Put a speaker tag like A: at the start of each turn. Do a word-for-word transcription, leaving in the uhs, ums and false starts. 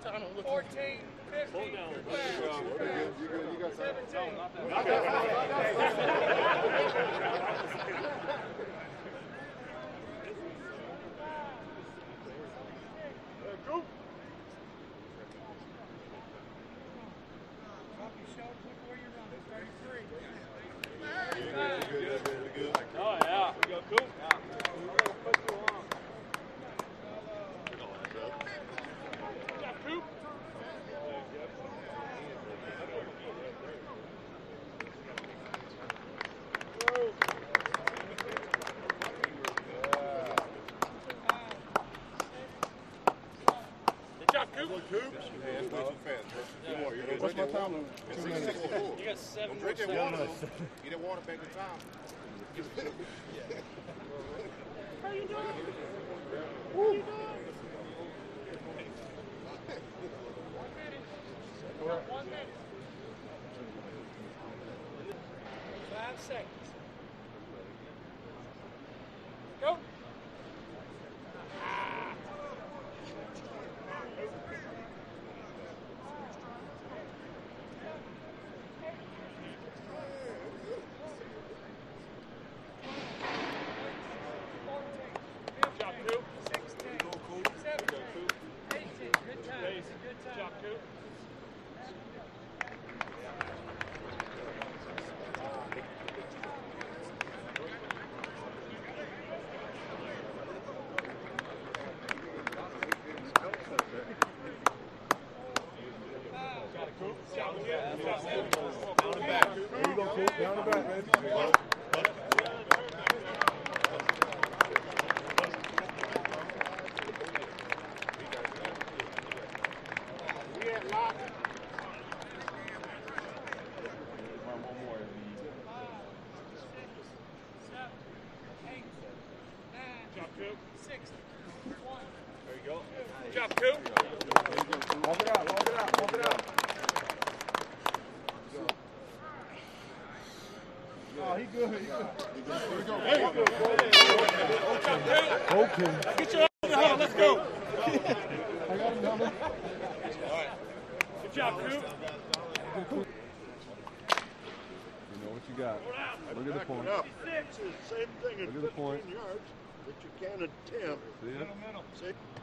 A: time I'm looking.
B: fourteen, fifteen, seventeen. Drop your shoulder, look where you're running. thirty-three.
C: Oh, yeah. We go, cool. Coop. Good job, Coop.
A: What's my time limit? Two minutes.
C: You got seven
D: Drink that
C: more
D: water.
C: seconds.
D: Get that water back in time.
A: How you doing?
B: Woo. One minute. Five seconds. Go.
C: Good job, Coop.
B: sixteen, seventeen, eighteen. Good time.
C: Good
B: Good
C: job,
B: time.
C: Coop.
A: Down the back. There you go, Coop. Down the back, baby.
C: There you go. Good job, Coop.
A: Walk it out, walk it out, walk it out. Oh, he good, he good. Here we go. There you go.
C: Good job, Coop.
A: Okay.
C: Get your ass in the huddle. Let's go.
A: I got him, number.
C: Good job, Coop.
A: You know what you got. Look at the point.
D: Same thing
A: Look at the point.
D: yards that you can attempt.
A: See it?
D: See?